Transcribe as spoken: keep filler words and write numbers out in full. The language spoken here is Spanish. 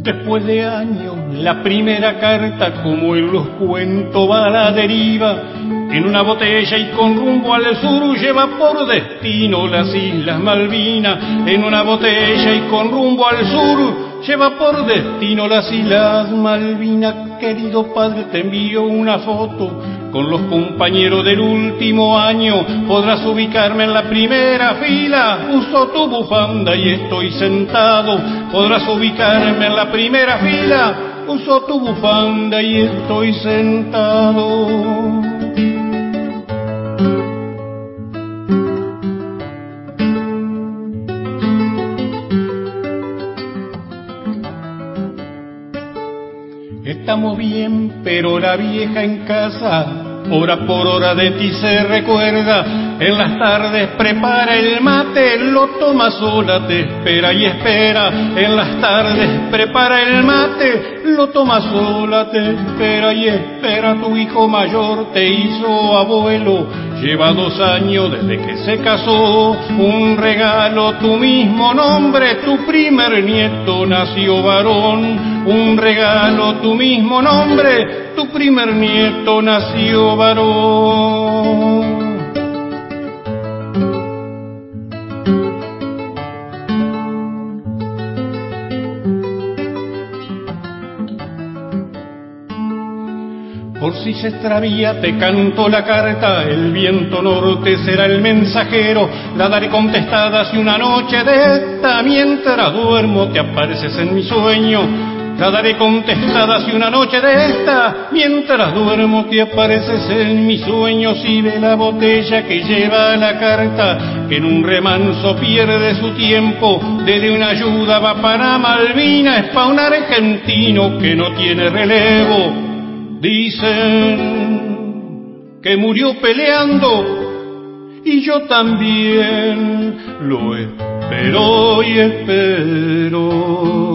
Después de años, la primera carta, como él los cuento, va a la deriva. En una botella y con rumbo al sur lleva por destino las Islas Malvinas. En una botella y con rumbo al sur lleva por destino las Islas Malvinas. Querido padre, te envío una foto con los compañeros del último año. Podrás ubicarme en la primera fila. Uso tu bufanda y estoy sentado. Podrás ubicarme en la primera fila. Uso tu bufanda y estoy sentado. Estamos bien, pero la vieja en casa, hora por hora de ti se recuerda. En las tardes prepara el mate, lo toma sola, te espera y espera. En las tardes prepara el mate, lo toma sola, te espera y espera. Tu hijo mayor te hizo abuelo, lleva dos años desde que se casó. Un regalo, tu mismo nombre, tu primer nieto nació varón. Un regalo, tu mismo nombre, tu primer nieto nació varón. Por si se extravía te canto la carta, el viento norte será el mensajero. La daré contestada si una noche de esta, mientras duermo te apareces en mi sueño. La daré contestada si una noche de esta, mientras duermo te apareces en mis sueños. Y de la botella que lleva la carta, que en un remanso pierde su tiempo, desde una ayuda va para Malvinas, es pa' un argentino que no tiene relevo. Dicen que murió peleando y yo también lo espero y espero.